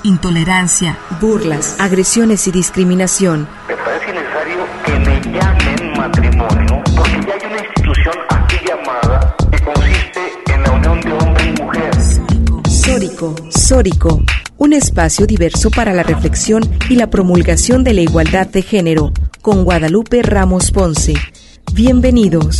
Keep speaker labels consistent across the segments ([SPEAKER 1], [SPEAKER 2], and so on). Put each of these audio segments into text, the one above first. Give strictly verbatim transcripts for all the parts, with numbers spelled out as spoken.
[SPEAKER 1] intolerancia, burlas, agresiones y discriminación.
[SPEAKER 2] Me parece necesario que me llamen matrimonio, porque ya hay una institución aquí llamada que consiste en la unión de hombre y mujer.
[SPEAKER 1] Sórico, Sórico, un espacio diverso para la reflexión y la promulgación de la igualdad de género, con Guadalupe Ramos Ponce. Bienvenidos.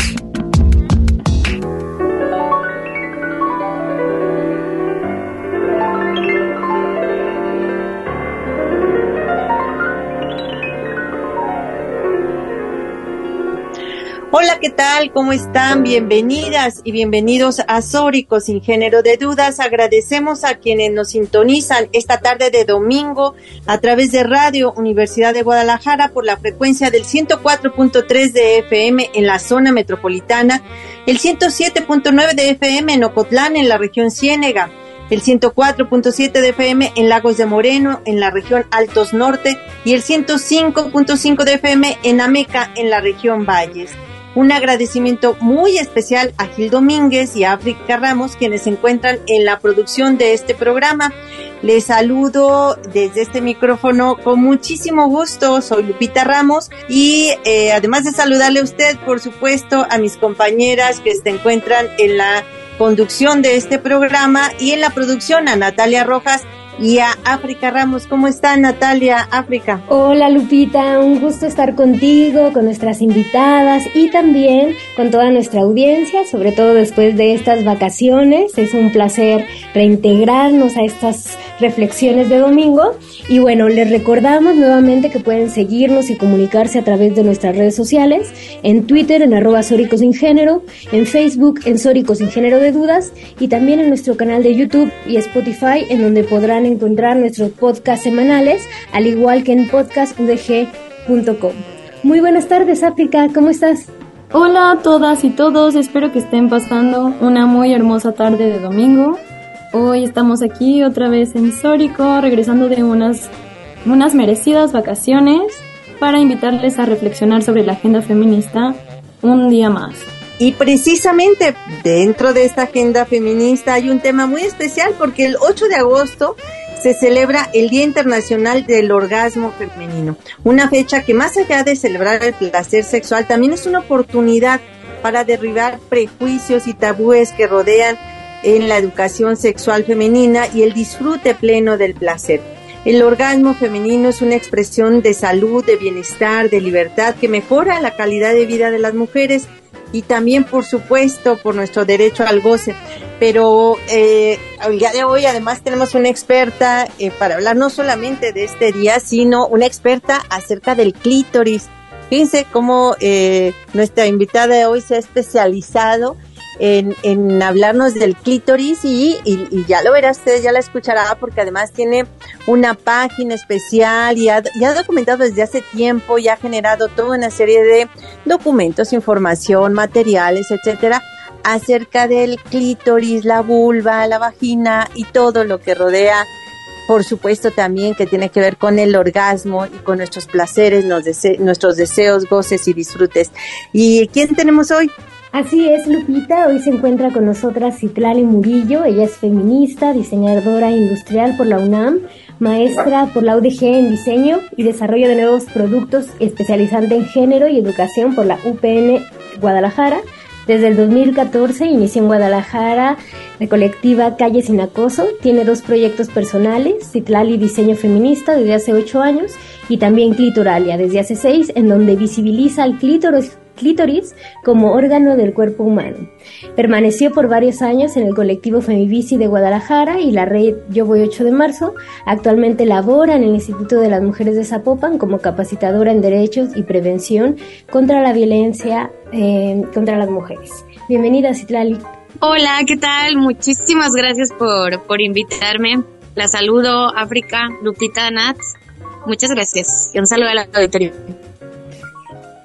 [SPEAKER 3] Hola, ¿qué tal? ¿Cómo están? Bienvenidas y bienvenidos a Sórico, sin género de dudas. Agradecemos a quienes nos sintonizan esta tarde de domingo a través de Radio Universidad de Guadalajara por la frecuencia del ciento cuatro punto tres de F M en la zona metropolitana, el ciento siete punto nueve de F M en Ocotlán, en la región Ciénega, el ciento cuatro punto siete de F M en Lagos de Moreno, en la región Altos Norte, y el ciento cinco punto cinco de F M en Ameca, en la región Valles. Un agradecimiento muy especial a Gil Domínguez y a África Ramos, quienes se encuentran en la producción de este programa. Les saludo desde este micrófono con muchísimo gusto. Soy Lupita Ramos y eh, además de saludarle a usted, por supuesto, a mis compañeras que se encuentran en la conducción de este programa y en la producción, a Natalia Rojas y a África Ramos. ¿Cómo está, Natalia? África.
[SPEAKER 4] Hola, Lupita, un gusto estar contigo, con nuestras invitadas y también con toda nuestra audiencia, sobre todo después de estas vacaciones. Es un placer reintegrarnos a estas reflexiones de domingo. Y bueno, les recordamos nuevamente que pueden seguirnos y comunicarse a través de nuestras redes sociales, en Twitter en arroba Sórico Sin Género, en Facebook en Sórico Sin Género de Dudas, y también en nuestro canal de YouTube y Spotify, en donde podrán encontrar nuestros podcasts semanales, al igual que en podcast u d g punto com. Muy buenas tardes, África, ¿cómo estás?
[SPEAKER 5] Hola a todas y todos, espero que estén pasando una muy hermosa tarde de domingo. Hoy estamos aquí otra vez en Sórico, regresando de unas, unas merecidas vacaciones para invitarles a reflexionar sobre la agenda feminista un día más.
[SPEAKER 3] Y precisamente dentro de esta agenda feminista hay un tema muy especial, porque el ocho de agosto se celebra el Día Internacional del Orgasmo Femenino, una fecha que, más allá de celebrar el placer sexual, también es una oportunidad para derribar prejuicios y tabúes que rodean en la educación sexual femenina y el disfrute pleno del placer. El orgasmo femenino es una expresión de salud, de bienestar, de libertad, que mejora la calidad de vida de las mujeres y también, por supuesto, por nuestro derecho al goce. Pero eh, el día de hoy además tenemos una experta eh, para hablar no solamente de este día, sino una experta acerca del clítoris. Fíjense cómo eh, nuestra invitada de hoy se ha especializado en, en hablarnos del clítoris y, y, y ya lo verá usted, ya la escuchará, porque además tiene una página especial y ha, y ha documentado desde hace tiempo y ha generado toda una serie de documentos, información, materiales, etcétera, acerca del clítoris, la vulva, la vagina y todo lo que rodea, por supuesto también que tiene que ver con el orgasmo y con nuestros placeres, los dese- nuestros deseos, goces y disfrutes. ¿Y quién tenemos hoy?
[SPEAKER 4] Así es, Lupita, hoy se encuentra con nosotras Citlali Murillo. Ella es feminista, diseñadora industrial por la UNAM, maestra por la U D G en diseño y desarrollo de nuevos productos, especializante en género y educación por la U P N Guadalajara. Desde el dos mil catorce inició en Guadalajara la colectiva Calle Sin Acoso. Tiene dos proyectos personales, Citlali Diseño Feminista desde hace ocho años y también Clitoralia desde hace seis, en donde visibiliza el clítoris clítoris como órgano del cuerpo humano. Permaneció por varios años en el colectivo Femibici de Guadalajara y la red Yo Voy ocho de marzo. Actualmente labora en el Instituto de las Mujeres de Zapopan como capacitadora en derechos y prevención contra la violencia eh, contra las mujeres. Bienvenida, Citlali.
[SPEAKER 6] Hola, ¿qué tal? Muchísimas gracias por, por invitarme. La saludo, África, Lupita, Nat. Muchas gracias y un saludo al auditorio.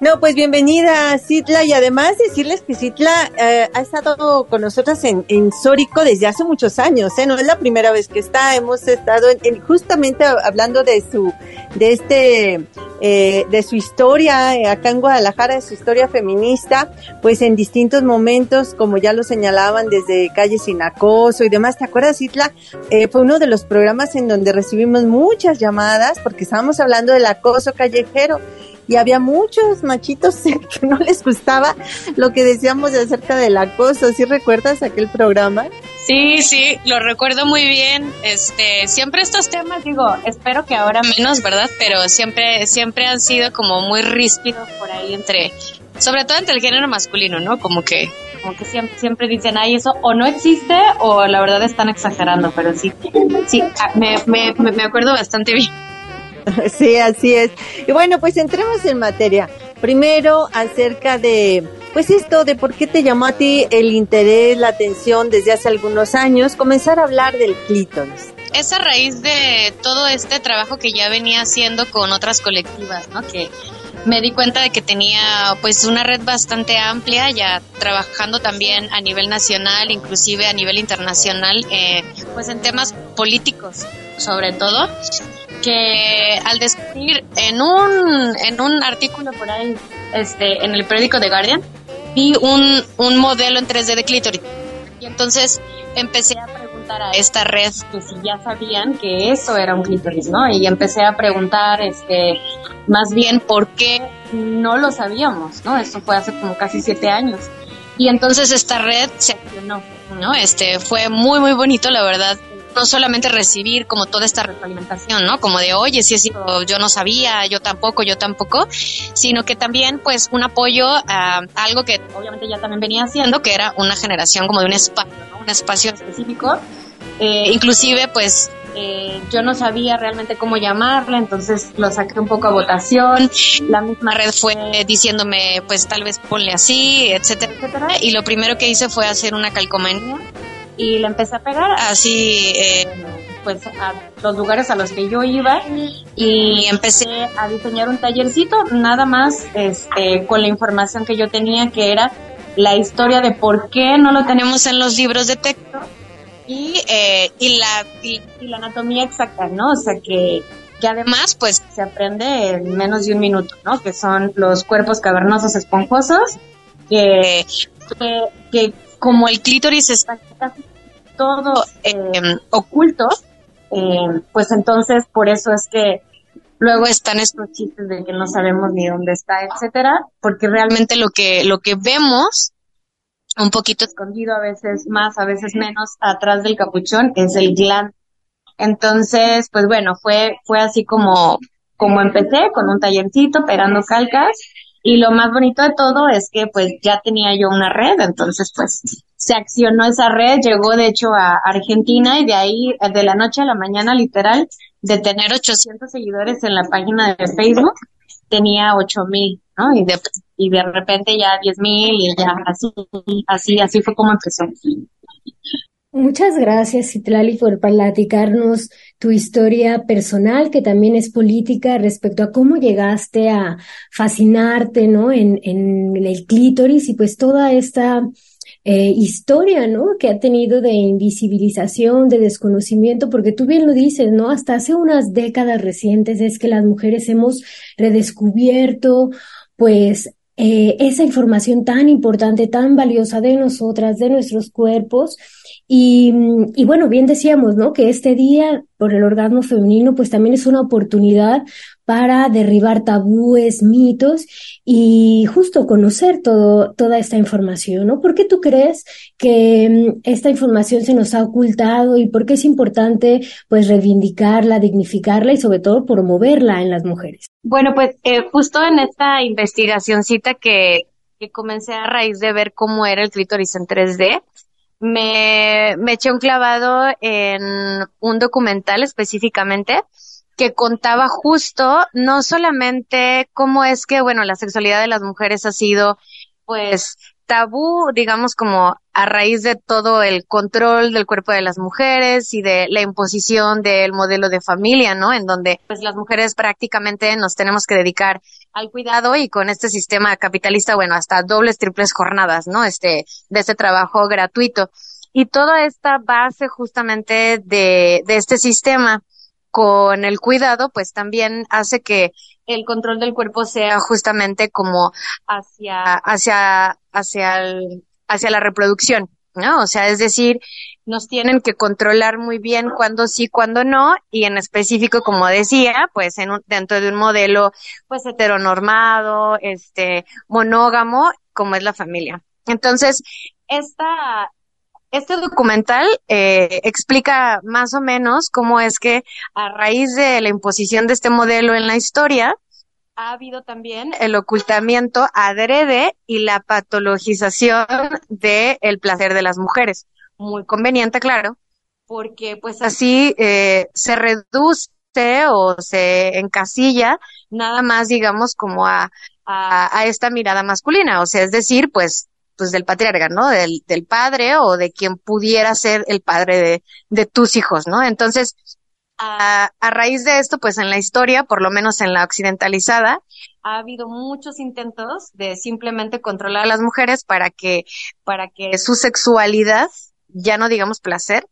[SPEAKER 3] No, pues bienvenida, Citla, y además decirles que Citla eh, ha estado con nosotras en, en Sórico desde hace muchos años, ¿eh? No es la primera vez que está, hemos estado en, en justamente hablando de su, de este, eh, de su historia eh, acá en Guadalajara, de su historia feminista, pues en distintos momentos, como ya lo señalaban, desde Calle Sin Acoso y demás. ¿Te acuerdas, Citla? Eh, fue uno de los programas en donde recibimos muchas llamadas porque estábamos hablando del acoso callejero. Y había muchos machitos que no les gustaba lo que decíamos de acerca del acoso. ¿Sí recuerdas aquel programa?
[SPEAKER 6] Sí, sí, lo recuerdo muy bien. Este, siempre estos temas, digo, espero que ahora menos, ¿verdad? Pero siempre, siempre han sido como muy ríspidos por ahí entre, sobre todo entre el género masculino, ¿no? Como que, como que siempre, siempre dicen, ay, eso o no existe o la verdad están exagerando, pero sí, sí, me, me, me acuerdo bastante bien.
[SPEAKER 3] Sí, así es. Y bueno, pues entremos en materia. Primero, acerca de, pues esto de por qué te llamó a ti el interés, la atención desde hace algunos años, comenzar a hablar del clítoris.
[SPEAKER 6] Es a raíz de todo este trabajo que ya venía haciendo con otras colectivas, ¿no? Que me di cuenta de que tenía pues una red bastante amplia, ya trabajando también a nivel nacional, inclusive a nivel internacional, eh, pues en temas políticos, sobre todo, que al descubrir en un en un artículo por ahí, este, en el periódico The Guardian, vi un, un modelo en tres D de clítoris. Y entonces empecé a preguntar a esta red que si ya sabían que eso era un clítoris, ¿no? Y empecé a preguntar, este, más bien por qué no lo sabíamos, ¿no? Esto fue hace como casi siete años. Y entonces esta red se accionó, ¿no? Este, fue muy, muy bonito, la verdad. No solamente recibir como toda esta retroalimentación, ¿no? Como de, oye, sí, sí, yo no sabía, yo tampoco, yo tampoco, sino que también, pues, un apoyo a algo que obviamente ya también venía haciendo, que era una generación como de un espacio, ¿no? Un espacio específico. Eh, inclusive, pues, eh, yo no sabía realmente cómo llamarla, entonces lo saqué un poco a votación. La misma red fue diciéndome, pues, tal vez ponle así, etcétera, etcétera. Y lo primero que hice fue hacer una calcomanía y la empecé a pegar así, eh, pues a los lugares a los que yo iba, y empecé a diseñar un tallercito, nada más este con la información que yo tenía, que era la historia de por qué no lo tenemos en los libros de texto y eh, y la y, y la anatomía exacta, ¿no? O sea que que además pues se aprende en menos de un minuto, ¿no? Que son los cuerpos cavernosos esponjosos, que que, que como el clítoris está casi todo eh, oculto, eh, pues entonces por eso es que luego están estos chistes de que no sabemos ni dónde está, etcétera, porque realmente lo que lo que vemos un poquito escondido, a veces más, a veces menos, atrás del capuchón, es el glande. Entonces, pues bueno, fue fue así como como empecé, con un tallercito pegando calcas. Y lo más bonito de todo es que pues ya tenía yo una red, entonces pues se accionó esa red, llegó de hecho a Argentina, y de ahí, de la noche a la mañana, literal, de tener ochocientos seguidores en la página de Facebook, tenía ocho mil, ¿no? Y de, y de repente ya diez mil, y ya así, así, así fue como empezó.
[SPEAKER 4] Muchas gracias, Citlali, por platicarnos tu historia personal, que también es política, respecto a cómo llegaste a fascinarte, ¿no? En, en el clítoris, y pues toda esta eh, historia, ¿no? Que ha tenido de invisibilización, de desconocimiento, porque tú bien lo dices, ¿no? Hasta hace unas décadas recientes es que las mujeres hemos redescubierto, pues, eh, esa información tan importante, tan valiosa de nosotras, de nuestros cuerpos. Y, y bueno, bien decíamos, ¿no? Que este día por el orgasmo femenino pues también es una oportunidad para derribar tabúes, mitos y justo conocer todo, toda esta información, ¿no? ¿Por qué tú crees que esta información se nos ha ocultado y por qué es importante pues reivindicarla, dignificarla y sobre todo promoverla en las mujeres?
[SPEAKER 6] Bueno, pues eh, justo en esta investigacioncita que, que comencé a raíz de ver cómo era el clítoris en tres D, Me, me eché un clavado en un documental específicamente que contaba justo no solamente cómo es que, bueno, la sexualidad de las mujeres ha sido, pues, tabú, digamos, como a raíz de todo el control del cuerpo de las mujeres y de la imposición del modelo de familia, ¿no? En donde, pues, las mujeres prácticamente nos tenemos que dedicar al cuidado y con este sistema capitalista, bueno, hasta dobles, triples jornadas, ¿no? Este, de este trabajo gratuito. Y toda esta base justamente de, de este sistema con el cuidado, pues también hace que el control del cuerpo sea justamente como hacia, hacia, hacia el, hacia la reproducción, ¿no? O sea, es decir, nos tienen que controlar muy bien cuándo sí, cuándo no, y en específico, como decía, pues en un, dentro de un modelo, pues heteronormado, este, monógamo, como es la familia. Entonces, esta, este documental eh, explica más o menos cómo es que a raíz de la imposición de este modelo en la historia, ha habido también el ocultamiento adrede y la patologización del placer de las mujeres. Muy conveniente, claro, porque pues así eh, se reduce o se encasilla nada más, digamos, como a, a, a esta mirada masculina, o sea, es decir, pues pues del patriarca, ¿no? Del, del padre o de quien pudiera ser el padre de, de tus hijos, ¿no? Entonces, a, a raíz de esto, pues en la historia, por lo menos en la occidentalizada, ha habido muchos intentos de simplemente controlar a las mujeres para que, para que su sexualidad, ya no digamos placer,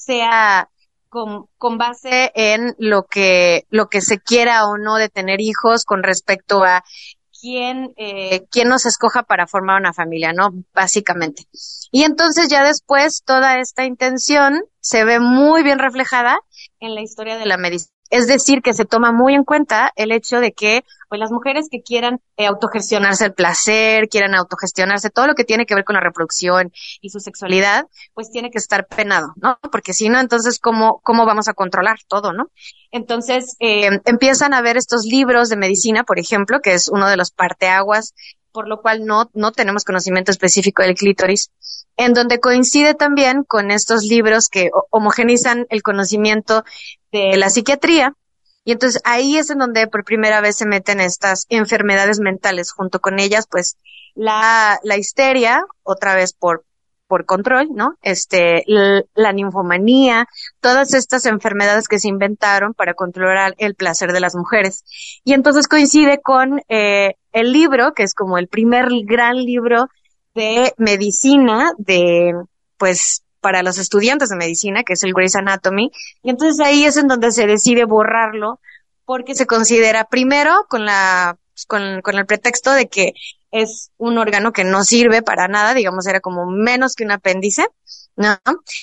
[SPEAKER 6] sea con, con base en lo que, lo que se quiera o no de tener hijos con respecto a quién, eh, quién nos escoja para formar una familia, ¿no? Básicamente. Y entonces ya después toda esta intención se ve muy bien reflejada en la historia de la medicina. Es decir, que se toma muy en cuenta el hecho de que pues las mujeres que quieran eh, autogestionarse el placer, quieran autogestionarse todo lo que tiene que ver con la reproducción y su sexualidad, pues tiene que estar penado, ¿no? Porque si no, entonces, ¿cómo, cómo vamos a controlar todo, no? Entonces, eh, empiezan a ver estos libros de medicina, por ejemplo, que es uno de los parteaguas, por lo cual no, no tenemos conocimiento específico del clítoris, en donde coincide también con estos libros que homogenizan el conocimiento de la psiquiatría, y entonces ahí es en donde por primera vez se meten estas enfermedades mentales, junto con ellas, pues, la, la histeria, otra vez por, por control, ¿no? Este, la, la ninfomanía, todas estas enfermedades que se inventaron para controlar el placer de las mujeres. Y entonces coincide con eh, el libro, que es como el primer gran libro de medicina, de, pues, para los estudiantes de medicina, que es el Grey's Anatomy, y entonces ahí es en donde se decide borrarlo, porque se considera primero con la, con, con el pretexto de que es un órgano que no sirve para nada, digamos, era como menos que un apéndice, ¿no?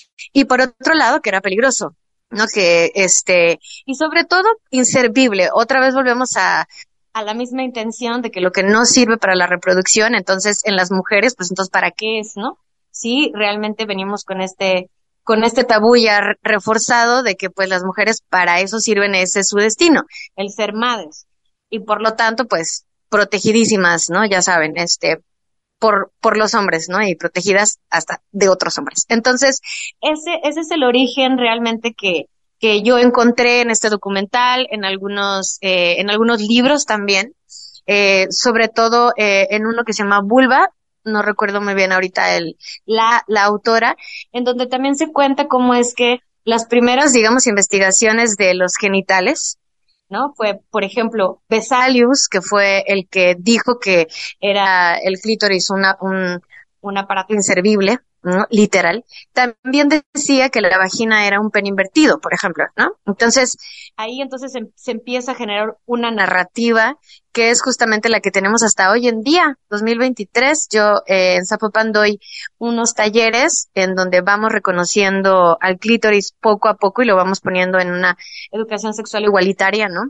[SPEAKER 6] Y por otro lado, que era peligroso, ¿no? Que, este, y sobre todo, inservible. Otra vez volvemos a, a la misma intención de que lo que no sirve para la reproducción, entonces, en las mujeres, pues entonces, ¿para qué es, no? Sí, realmente venimos con este, con este tabú ya re- reforzado de que pues las mujeres para eso sirven, ese es su destino, el ser madres. Y por lo tanto, pues, protegidísimas, ¿no? Ya saben, este, por, por los hombres, ¿no? Y protegidas hasta de otros hombres. Entonces, ese, ese es el origen realmente que, que yo encontré en este documental, en algunos, eh, en algunos libros también, eh, sobre todo, eh, en uno que se llama Vulva, no recuerdo muy bien ahorita el, la, la autora, en donde también se cuenta cómo es que las primeras, digamos, investigaciones de los genitales, ¿no? Fue, por ejemplo, Vesalius, que fue el que dijo que era el clítoris una, un, un aparato inservible, ¿no? Literal. También decía que la vagina era un pene invertido, por ejemplo, ¿no? Entonces, ahí entonces se, se empieza a generar una narrativa que es justamente la que tenemos hasta hoy en día, dos mil veintitrés. Yo eh, en Zapopan doy unos talleres en donde vamos reconociendo al clítoris poco a poco y lo vamos poniendo en una educación sexual igualitaria, ¿no?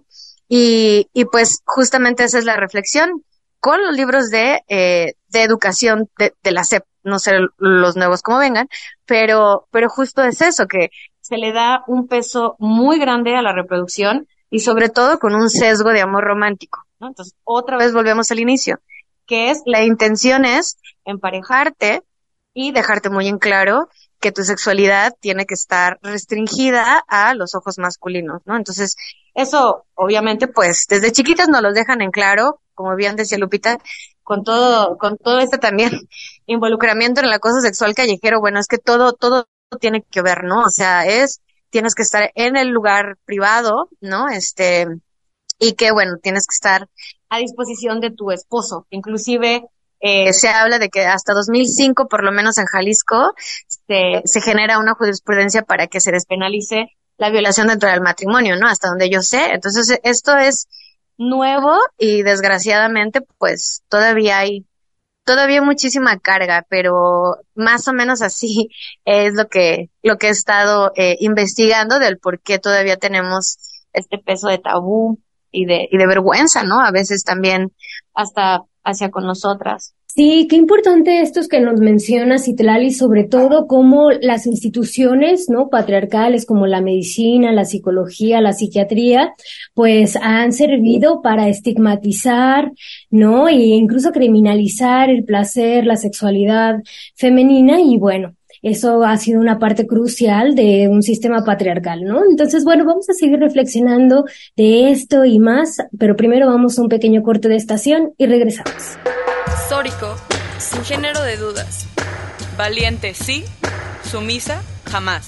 [SPEAKER 6] Y, y pues justamente esa es la reflexión con los libros de, eh, de educación de, de la S E P, no sé los nuevos cómo vengan, pero, pero justo es eso, que se le da un peso muy grande a la reproducción y sobre todo con un sesgo de amor romántico, ¿no? Entonces, otra vez volvemos al inicio, que es, la intención es emparejarte y dejarte muy en claro que tu sexualidad tiene que estar restringida a los ojos masculinos, ¿no? Entonces, eso, obviamente, pues, desde chiquitas nos los dejan en claro, como bien decía Lupita, con todo, con todo este también involucramiento en el acoso sexual callejero. Bueno, es que todo, todo tiene que ver, ¿no? O sea, es, tienes que estar en el lugar privado, ¿no? Este, y que, bueno, tienes que estar a disposición de tu esposo. Inclusive eh, se habla de que hasta dos mil cinco, por lo menos en Jalisco, se, se genera una jurisprudencia para que se despenalice la violación dentro del matrimonio, ¿no? Hasta donde yo sé. Entonces, esto es nuevo y desgraciadamente, pues, todavía hay, todavía hay muchísima carga, pero más o menos así es lo que, lo que he estado eh, investigando del por qué todavía tenemos este peso de tabú y de, y de vergüenza, ¿no? A veces también hasta hacia con nosotras.
[SPEAKER 4] Sí, qué importante esto es que nos menciona Citlali, sobre todo cómo las instituciones, ¿no?, patriarcales como la medicina, la psicología, la psiquiatría, pues han servido para estigmatizar, ¿no?, e incluso criminalizar el placer, la sexualidad femenina, y bueno, eso ha sido una parte crucial de un sistema patriarcal, ¿no? Entonces, bueno, vamos a seguir reflexionando de esto y más, pero primero vamos a un pequeño corte de estación y regresamos.
[SPEAKER 7] Sórico, sin género de dudas. Valiente sí, sumisa jamás.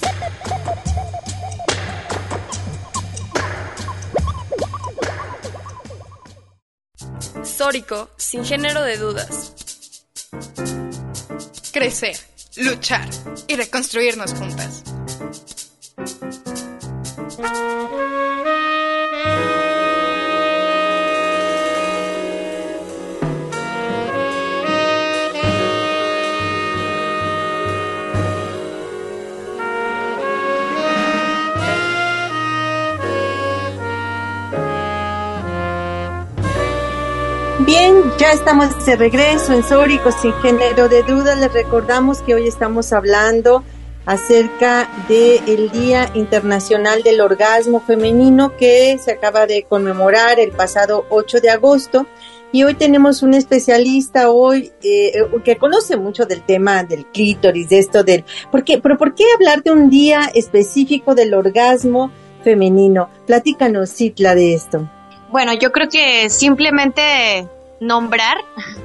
[SPEAKER 7] Sórico, sin género de dudas.
[SPEAKER 8] Crecer, luchar y reconstruirnos juntas.
[SPEAKER 3] Bien, ya estamos de regreso en Sórico sin género de duda. Les recordamos que hoy estamos hablando acerca del Día Internacional del Orgasmo Femenino que se acaba de conmemorar el pasado ocho de agosto. Y hoy tenemos un especialista hoy eh, que conoce mucho del tema del clítoris, de esto del... ¿por qué? ¿Pero por qué hablar de un día específico del orgasmo femenino? Platícanos, Citla, de esto.
[SPEAKER 6] Bueno, yo creo que simplemente nombrar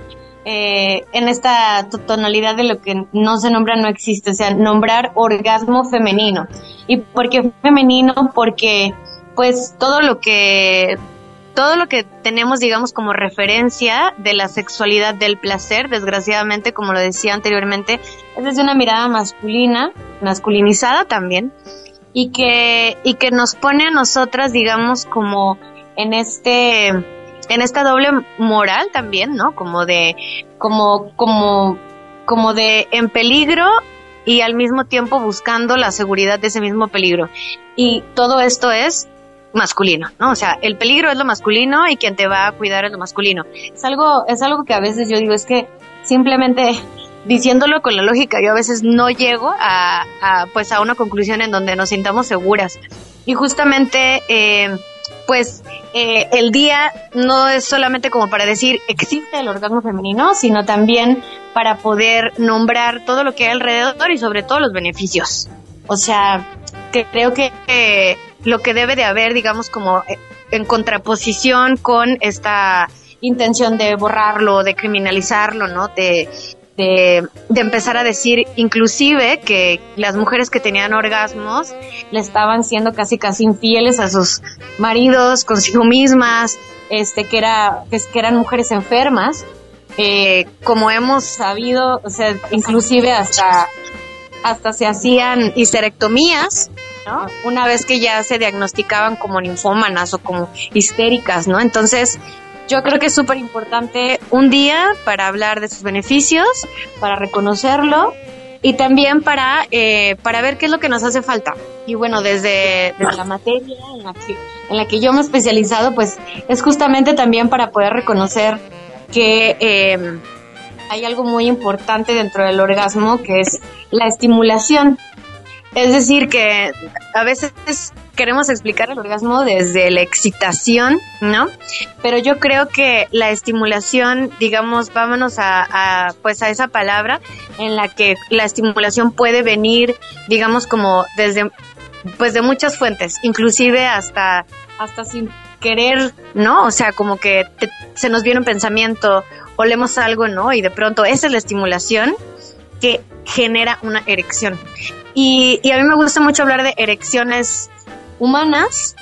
[SPEAKER 6] eh, en esta tonalidad de lo que no se nombra no existe, o sea, nombrar orgasmo femenino. ¿Y por qué femenino? Porque pues todo lo que todo lo que tenemos, digamos, como referencia de la sexualidad del placer, desgraciadamente, como lo decía anteriormente, es desde una mirada masculina, masculinizada también, y que y que nos pone a nosotras, digamos, como en este en esta doble moral también, ¿no? Como de como como como de en peligro y al mismo tiempo buscando la seguridad de ese mismo peligro. Y todo esto es masculino, ¿no? O sea, el peligro es lo masculino y quien te va a cuidar es lo masculino. Es algo es algo que a veces yo digo, es que simplemente diciéndolo con la lógica, yo a veces no llego a, a pues a una conclusión en donde nos sintamos seguras. Y justamente eh pues eh, el día no es solamente como para decir existe el orgasmo femenino, sino también para poder nombrar todo lo que hay alrededor y sobre todo los beneficios. O sea, que creo que eh, lo que debe de haber, digamos, como eh, en contraposición con esta intención de borrarlo, de criminalizarlo, ¿no? De De, de empezar a decir inclusive que las mujeres que tenían orgasmos le estaban siendo casi casi infieles a sus maridos, consigo mismas, este que era que, que eran mujeres enfermas, eh, como hemos sabido, o sea, inclusive hasta hasta se hacían histerectomías, ¿no? Una vez que ya se diagnosticaban como ninfómanas o como histéricas, ¿no? Entonces yo creo que es súper importante un día para hablar de sus beneficios, para reconocerlo y también para eh, para ver qué es lo que nos hace falta. Y bueno, desde, desde la materia en la que en la que yo me he especializado, pues es justamente también para poder reconocer que eh, hay algo muy importante dentro del orgasmo, que es la estimulación. Es decir, que a veces queremos explicar el orgasmo desde la excitación, ¿no? Pero yo creo que la estimulación, digamos, vámonos a, a pues a esa palabra en la que la estimulación puede venir, digamos, como desde pues de muchas fuentes, inclusive hasta hasta sin querer, ¿no? O sea, como que te, se nos viene un pensamiento, olemos algo, ¿no? Y de pronto esa es la estimulación que genera una erección. Y, y a mí me gusta mucho hablar de erecciones humanas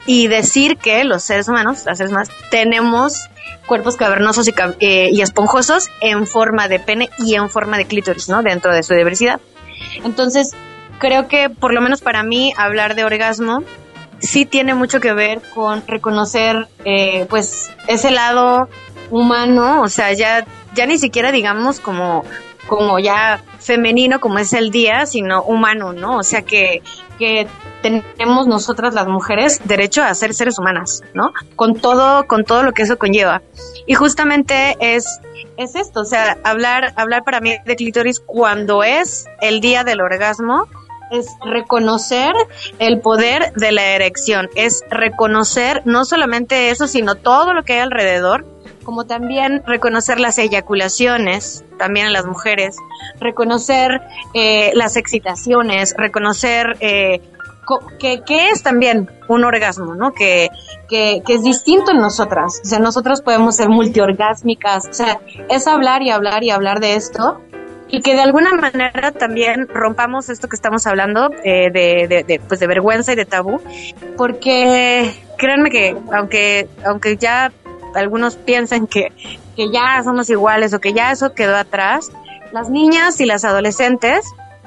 [SPEAKER 6] y decir que los seres humanos, las seres humanas, tenemos cuerpos cavernosos y, eh, y esponjosos en forma de pene y en forma de clítoris, ¿no? Dentro de su diversidad. Entonces, creo que por lo menos para mí hablar de orgasmo sí tiene mucho que ver con reconocer eh, pues ese lado humano, o sea, ya, ya ni siquiera digamos como, como ya femenino como es el día, sino humano, ¿no? O sea que, que tenemos nosotras las mujeres derecho a ser seres humanas, ¿no? Con todo, con todo lo que eso conlleva. Y justamente es, es esto, o sea, hablar, hablar para mí de clítoris cuando es el día del orgasmo, es reconocer el poder de la erección, es reconocer no solamente eso, sino todo lo que hay alrededor, como también reconocer las eyaculaciones, también en las mujeres, reconocer eh, las excitaciones, reconocer eh, co- que, que es también un orgasmo, ¿no? Que, que, que es distinto en nosotras, o sea, nosotros podemos ser multiorgásmicas, o sea, es hablar y hablar y hablar de esto, y que de alguna manera también rompamos esto que estamos hablando eh, de, de, de, pues de vergüenza y de tabú, porque créanme que aunque, aunque ya algunos piensen que, que ya somos iguales o que ya eso quedó atrás, las niñas y las adolescentes,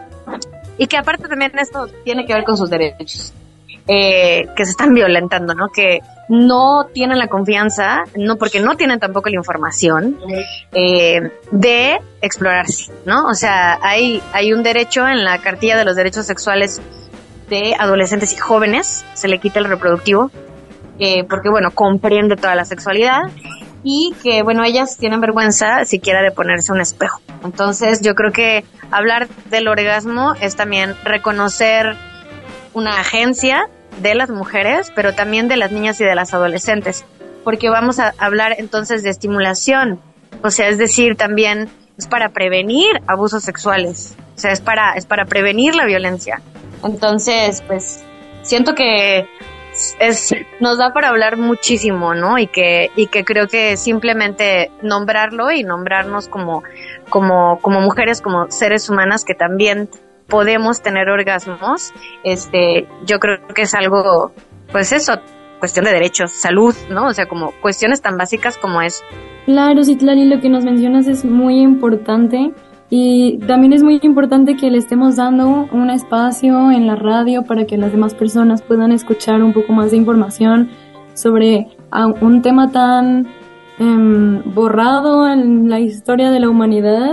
[SPEAKER 6] y que aparte también esto tiene que ver con sus derechos, eh, que se están violentando, ¿no? Que no tienen la confianza, no porque no tienen tampoco la información eh, de explorarse, ¿no? O sea, hay, hay un derecho en la cartilla de los derechos sexuales de adolescentes y jóvenes, se le quita el reproductivo, eh, porque bueno, comprende toda la sexualidad, y que bueno, ellas tienen vergüenza siquiera de ponerse un espejo. Entonces yo creo que hablar del orgasmo es también reconocer una agencia de las mujeres, pero también de las niñas y de las adolescentes, porque vamos a hablar entonces de estimulación, o sea, es decir, también es para prevenir abusos sexuales, o sea, es para, es para prevenir la violencia. Entonces, pues, siento que es, nos da para hablar muchísimo, ¿no? Y que, y que creo que simplemente nombrarlo y nombrarnos como, como, como mujeres, como seres humanas que también podemos tener orgasmos, este, yo creo que es algo, pues eso, cuestión de derechos, salud, ¿no? O sea, como cuestiones tan básicas como eso.
[SPEAKER 5] Claro, Citlali, lo que nos mencionas es muy importante y también es muy importante que le estemos dando un espacio en la radio para que las demás personas puedan escuchar un poco más de información sobre un tema tan eh, borrado en la historia de la humanidad.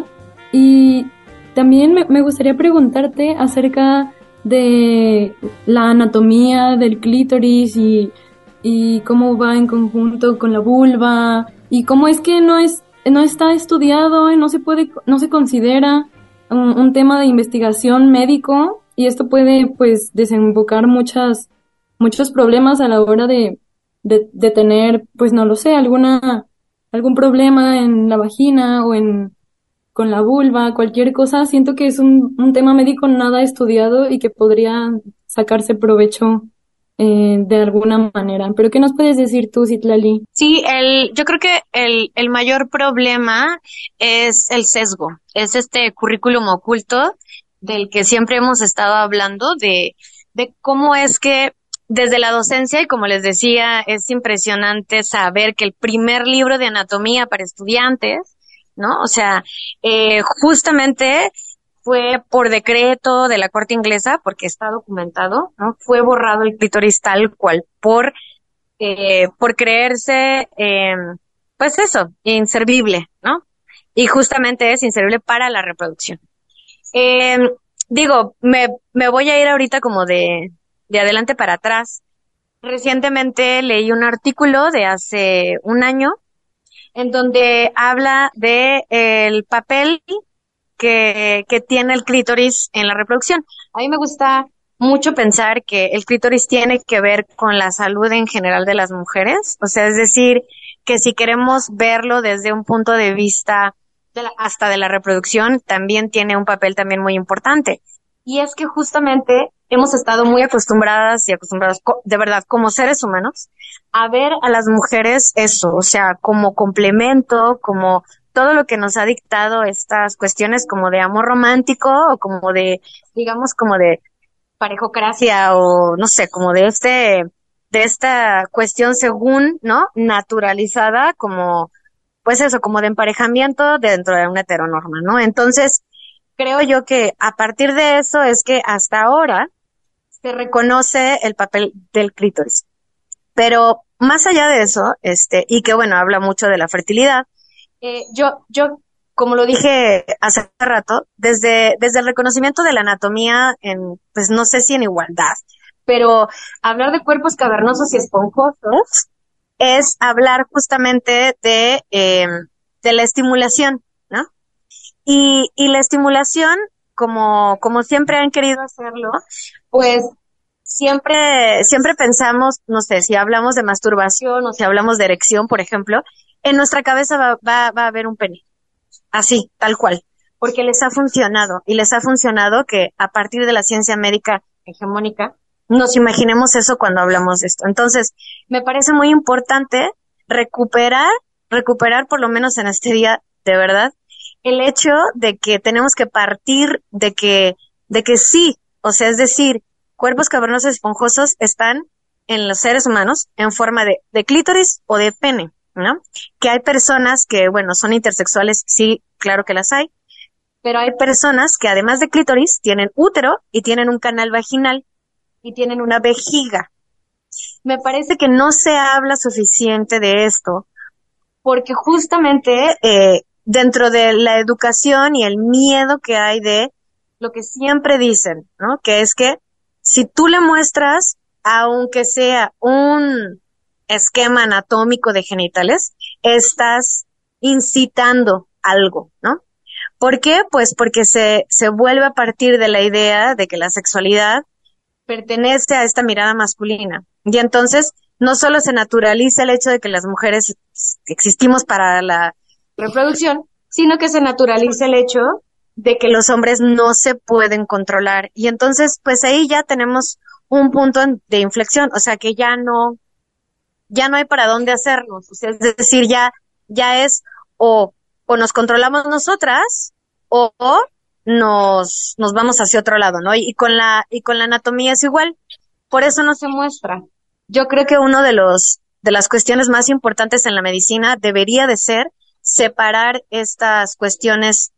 [SPEAKER 5] Y también me, me gustaría preguntarte acerca de la anatomía del clítoris y, y cómo va en conjunto con la vulva y cómo es que no es no está estudiado y no se puede no se considera un, un tema de investigación médico, y esto puede pues desembocar muchas muchos problemas a la hora de de, de tener pues no lo sé alguna algún problema en la vagina o en con la vulva, cualquier cosa. Siento que es un, un tema médico nada estudiado y que podría sacarse provecho eh, de alguna manera. ¿Pero qué nos puedes decir tú, Citlali?
[SPEAKER 6] Sí, el, yo creo que el, el mayor problema es el sesgo, es este currículum oculto del que siempre hemos estado hablando, de, de cómo es que desde la docencia, y como les decía, es impresionante saber que el primer libro de anatomía para estudiantes, ¿no? O sea, eh, justamente fue por decreto de la Corte Inglesa, porque está documentado, ¿no? Fue borrado el clítoris tal cual, por, eh, por creerse, eh, pues eso, inservible, ¿no? Y justamente es inservible para la reproducción. Eh, digo, me, me voy a ir ahorita como de, de adelante para atrás. Recientemente leí un artículo de hace un año en donde habla de el papel que, que tiene el clítoris en la reproducción. A mí me gusta mucho pensar que el clítoris tiene que ver con la salud en general de las mujeres, o sea, es decir, que si queremos verlo desde un punto de vista de la, hasta de la reproducción, también tiene un papel también muy importante. Y es que justamente hemos estado muy acostumbradas y acostumbrados, de verdad, como seres humanos, a ver a las mujeres eso, o sea, como complemento, como todo lo que nos ha dictado estas cuestiones como de amor romántico o como de, digamos, como de parejocracia o no sé, como de este,
[SPEAKER 9] de esta cuestión según, ¿no? Naturalizada como, pues eso, como de emparejamiento dentro de una heteronorma, ¿no? Entonces, creo yo que a partir de eso es que hasta ahora se reconoce el papel del clítoris. Pero más allá de eso, este, y que bueno, habla mucho de la fertilidad, eh, yo, yo, como lo dije hace rato, desde, desde el reconocimiento de la anatomía en, pues no sé si en igualdad, pero hablar de cuerpos cavernosos y esponjosos es hablar justamente de, eh, de la estimulación, ¿no? Y, y la estimulación, como, como siempre han querido hacerlo, pues siempre, siempre pensamos, no sé, si hablamos de masturbación o si hablamos de erección, por ejemplo, en nuestra cabeza va, va, va a haber un pene. Así, tal cual. Porque les ha funcionado. Y les ha funcionado que a partir de la ciencia médica hegemónica, nos imaginemos eso cuando hablamos de esto. Entonces, me parece muy importante recuperar, recuperar por lo menos en este día, de verdad, el hecho de que tenemos que partir de que, de que sí, o sea, es decir, cuerpos cavernosos esponjosos están en los seres humanos en forma de, de clítoris o de pene, ¿no? Que hay personas que, bueno, son intersexuales, sí, claro que las hay, pero hay personas que además de clítoris tienen útero y tienen un canal vaginal y tienen una vejiga. Me parece que no se habla suficiente de esto porque justamente eh, dentro de la educación y el miedo que hay de lo que siempre dicen, ¿no? Que es que si tú le muestras, aunque sea un esquema anatómico de genitales, estás incitando algo, ¿no? ¿Por qué? Pues porque se, se vuelve a partir de la idea de que la sexualidad pertenece a esta mirada masculina. Y entonces, no solo se naturaliza el hecho de que las mujeres existimos para la reproducción, sino que se naturaliza el hecho de que los hombres no se pueden controlar. Y entonces, pues ahí ya tenemos un punto de inflexión, o sea que ya no, ya no hay para dónde hacernos. O sea, es decir, ya, ya es o, o nos controlamos nosotras o, o nos, nos vamos hacia otro lado, ¿no? Y, y con la, y con la anatomía es igual. Por eso no se muestra. Yo creo que uno de los, de las cuestiones más importantes en la medicina debería de ser separar estas cuestiones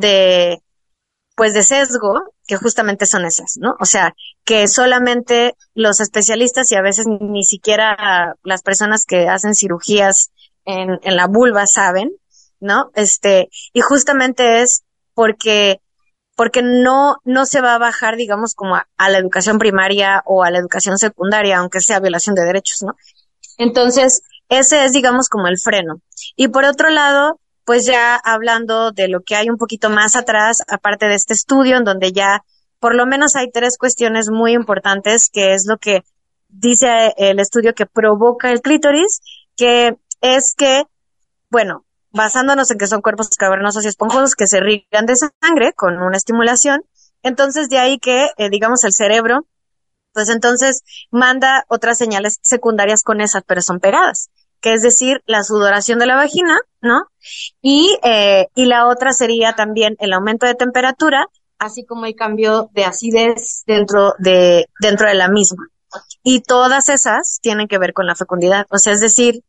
[SPEAKER 9] de, pues de sesgo, que justamente son esas, ¿no? O sea, que solamente los especialistas y a veces ni siquiera las personas que hacen cirugías en, en la vulva saben, ¿no? Este, y justamente es porque, porque no, no se va a bajar, digamos, como a, a la educación primaria o a la educación secundaria, aunque sea violación de derechos, ¿no? Entonces, ese es, digamos, como el freno. Y por otro lado, pues ya hablando de lo que hay un poquito más atrás, aparte de este estudio, en donde ya por lo menos hay tres cuestiones muy importantes, que es lo que dice el estudio que provoca el clítoris, que es que, bueno, basándonos en que son cuerpos cavernosos y esponjosos que se irrigan de sangre con una estimulación, entonces de ahí que, eh, digamos, el cerebro, pues entonces manda otras señales secundarias con esas, pero son pegadas, que es decir, la sudoración de la vagina, ¿no? Y, eh, y la otra sería también el aumento de temperatura, así como el cambio de acidez dentro de, dentro de la misma. Y todas esas tienen que ver con la fecundidad, o sea, es decir,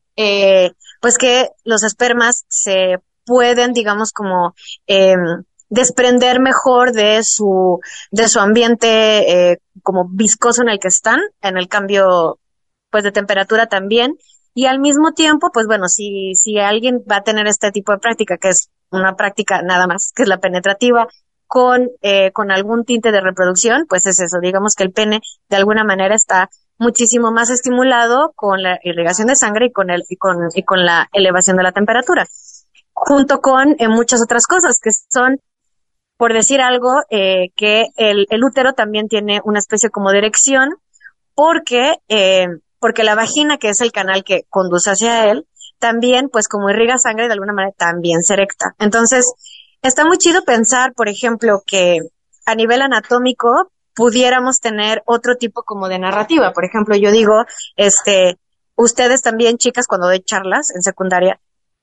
[SPEAKER 9] eh, pues que los espermas se pueden, digamos, como, eh, desprender mejor de su, de su ambiente, eh, como viscoso en el que están, en el cambio, pues, de temperatura también. Y al mismo tiempo, pues bueno, si, si alguien va a tener este tipo de práctica, que es una práctica nada más, que es la penetrativa, con, eh, con algún tinte de reproducción, pues es eso, digamos que el pene de alguna manera está muchísimo más estimulado con la irrigación de sangre y con el, y con, y con la elevación de la temperatura, junto con eh, muchas otras cosas que son, por decir algo, eh, que el, el útero también tiene una especie como de erección, porque, eh, porque la vagina, que es el canal que conduce hacia él, también, pues como irriga sangre, de alguna manera también se erecta. Entonces, está muy chido pensar, por ejemplo, que a nivel anatómico pudiéramos tener otro tipo como de narrativa. Por ejemplo, yo digo, este, ustedes también, chicas, cuando doy charlas en secundaria,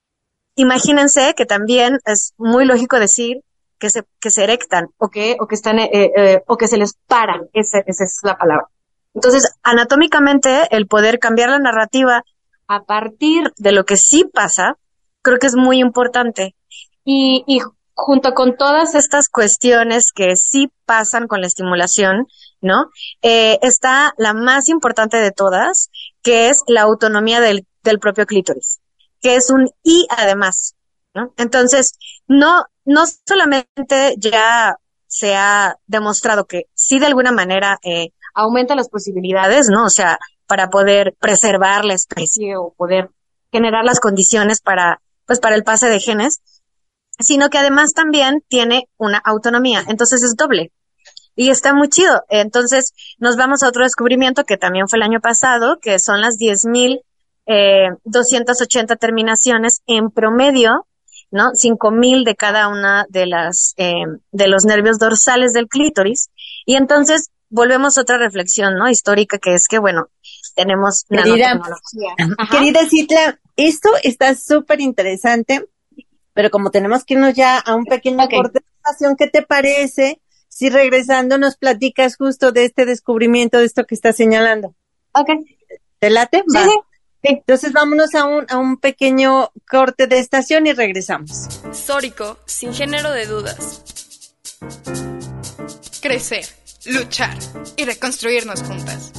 [SPEAKER 9] imagínense que también es muy lógico decir que se, que se erectan, o que, o que están, eh, eh, o que se les paran, esa, esa es la palabra. Entonces, anatómicamente, el poder cambiar la narrativa a partir de lo que sí pasa, creo que es muy importante. Y, y junto con todas estas cuestiones que sí pasan con la estimulación, ¿no? Eh, está la más importante de todas, que es la autonomía del, del propio clítoris, que es un y además, ¿no? Entonces, no, no solamente ya se ha demostrado que sí de alguna manera eh, aumenta las posibilidades, ¿no? O sea, para poder preservar la especie o poder generar las condiciones para, pues, para el pase de genes, sino que además también tiene una autonomía. Entonces es doble. Y está muy chido. Entonces nos vamos a otro descubrimiento que también fue el año pasado, que son las diez mil doscientas ochenta terminaciones en promedio, ¿no? cinco mil de cada una de las, eh, de los nervios dorsales del clítoris. Y entonces volvemos a otra reflexión, ¿no? Histórica, que es que, bueno, tenemos
[SPEAKER 3] Querida,
[SPEAKER 9] nanotecnología.
[SPEAKER 3] querida Citla, esto está súper interesante, pero como tenemos que irnos ya a un pequeño
[SPEAKER 9] Okay.
[SPEAKER 3] corte de estación, ¿qué te parece si regresando nos platicas justo de este descubrimiento, de esto que estás señalando?
[SPEAKER 9] Ok.
[SPEAKER 3] ¿Te late?
[SPEAKER 9] Sí,
[SPEAKER 3] Va.
[SPEAKER 9] sí. Sí.
[SPEAKER 3] Entonces vámonos a un, a un pequeño corte de estación y regresamos.
[SPEAKER 7] Sórico, sin género de dudas.
[SPEAKER 8] Crecer, luchar y reconstruirnos juntas.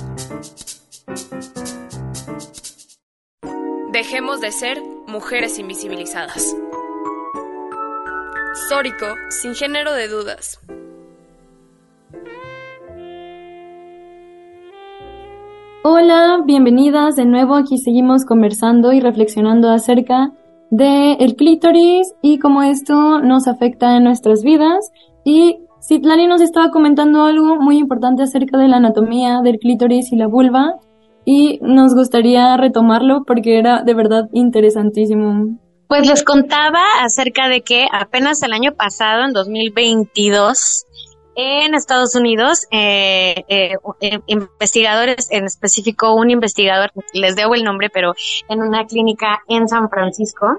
[SPEAKER 7] Dejemos de ser mujeres invisibilizadas. Sórico, sin género de dudas.
[SPEAKER 5] Hola, bienvenidas de nuevo. Aquí seguimos conversando y reflexionando acerca del clítoris y cómo esto nos afecta en nuestras vidas. Y Citlali nos estaba comentando algo muy importante acerca de la anatomía del clítoris y la vulva, y nos gustaría retomarlo porque era de verdad interesantísimo.
[SPEAKER 9] Pues les contaba acerca de que apenas el año pasado, en dos mil veintidós, en Estados Unidos, eh, eh, eh, investigadores, en específico un investigador, les debo el nombre, pero en una clínica en San Francisco,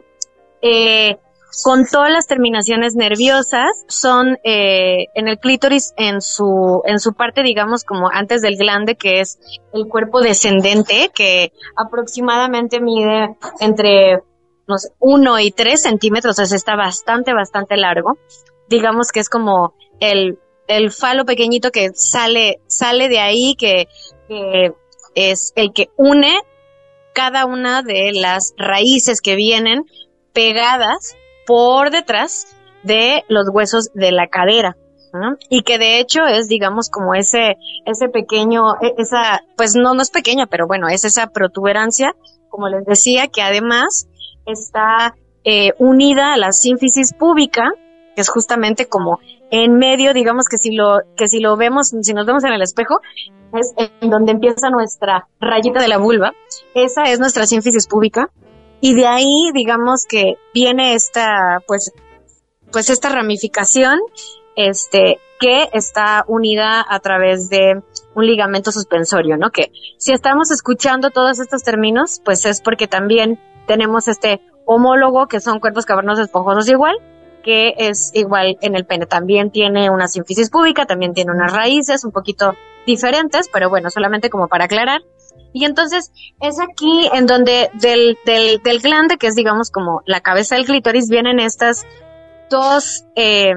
[SPEAKER 9] eh, contó las terminaciones nerviosas, son eh, en el clítoris, en su en su parte, digamos, como antes del glande, que es el cuerpo descendente, que aproximadamente mide entre no sé, uno y tres centímetros, o sea, está bastante, bastante largo. Digamos que es como el, el falo pequeñito que sale, sale de ahí, que, que es el que une cada una de las raíces que vienen pegadas por detrás de los huesos de la cadera, ¿no? Y que de hecho es, digamos, como ese, ese pequeño, esa, pues no, no es pequeña, pero bueno, es esa protuberancia, como les decía, que además está eh, unida a la sínfisis púbica, que es justamente como en medio, digamos que si lo que si lo vemos, si nos vemos en el espejo, es en donde empieza nuestra rayita de la vulva. Esa es nuestra sínfisis púbica, y de ahí, digamos que viene esta, pues, pues esta ramificación, este, que está unida a través de un ligamento suspensorio, ¿no? Que si estamos escuchando todos estos términos, pues es porque también tenemos este homólogo, que son cuerpos cavernosos esponjosos igual, que es igual en el pene. También tiene una sínfisis púbica, también tiene unas raíces un poquito diferentes, pero bueno, solamente como para aclarar. Y entonces es aquí en donde del, del, del glande, que es digamos como la cabeza del clítoris, vienen estas dos, eh,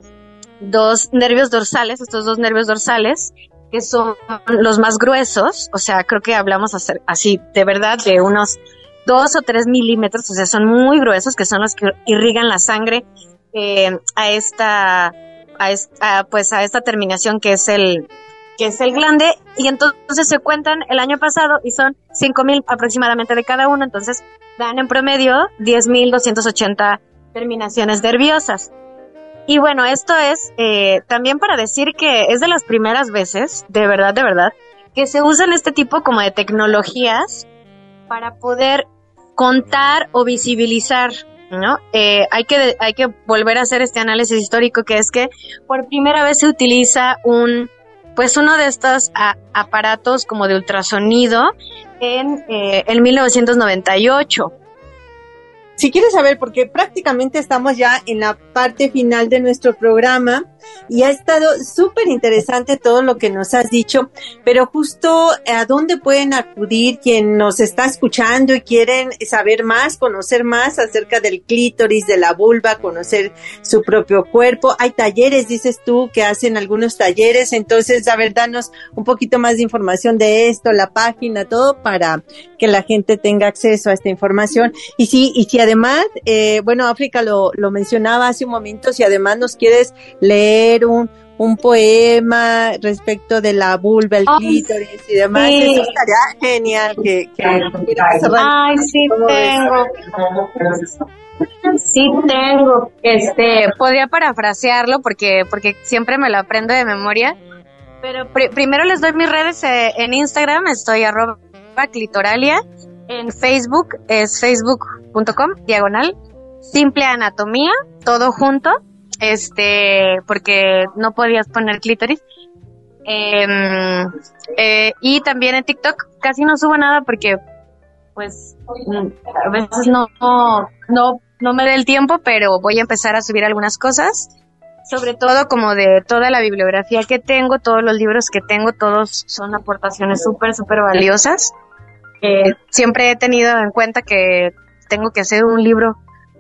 [SPEAKER 9] dos nervios dorsales, estos dos nervios dorsales, que son los más gruesos. O sea, creo que hablamos hacer, así de verdad de unos dos o tres milímetros, o sea, son muy gruesos, que son los que irrigan la sangre eh, a esta, a esta, pues a esta terminación que es el, que es el glande. Y entonces se cuentan el año pasado y son cinco mil aproximadamente de cada uno, entonces dan en promedio diez mil doscientas ochenta terminaciones nerviosas. Y bueno, esto es eh, también para decir que es de las primeras veces, de verdad, de verdad, que se usan este tipo como de tecnologías para poder contar o visibilizar, ¿no? Eh, hay que hay que volver a hacer este análisis histórico, que es que por primera vez se utiliza un, pues uno de estos a, aparatos como de ultrasonido en, eh, en mil novecientos noventa y ocho.
[SPEAKER 3] si quieres saber, porque prácticamente estamos ya en la parte final de nuestro programa y ha estado súper interesante todo lo que nos has dicho, pero justo a dónde pueden acudir quien nos está escuchando y quieren saber más, conocer más acerca del clítoris, de la vulva, conocer su propio cuerpo. Hay talleres, dices tú, que hacen algunos talleres, entonces, a ver, danos un poquito más de información de esto, la página, todo, para que la gente tenga acceso a esta información. Y sí, y si además, eh, bueno, África lo, lo mencionaba hace un momento, si además nos quieres leer un, un poema respecto de la vulva, el clítoris y demás, sí, eso estaría genial. Que, que
[SPEAKER 9] Ay, sí tengo. Sí tengo. Este, podría parafrasearlo porque, porque siempre me lo aprendo de memoria. Pero pr- primero les doy mis redes. Eh, en Instagram estoy arroba clitoralia. En Facebook es facebook punto com diagonal simple anatomía, todo junto, este, porque no podías poner clítoris. Eh, eh, y también en TikTok casi no subo nada porque, pues, a veces no, no, no me da el tiempo, pero voy a empezar a subir algunas cosas, sobre todo como de toda la bibliografía que tengo, todos los libros que tengo, todos son aportaciones súper, súper valiosas. Eh, siempre he tenido en cuenta que tengo que hacer un libro,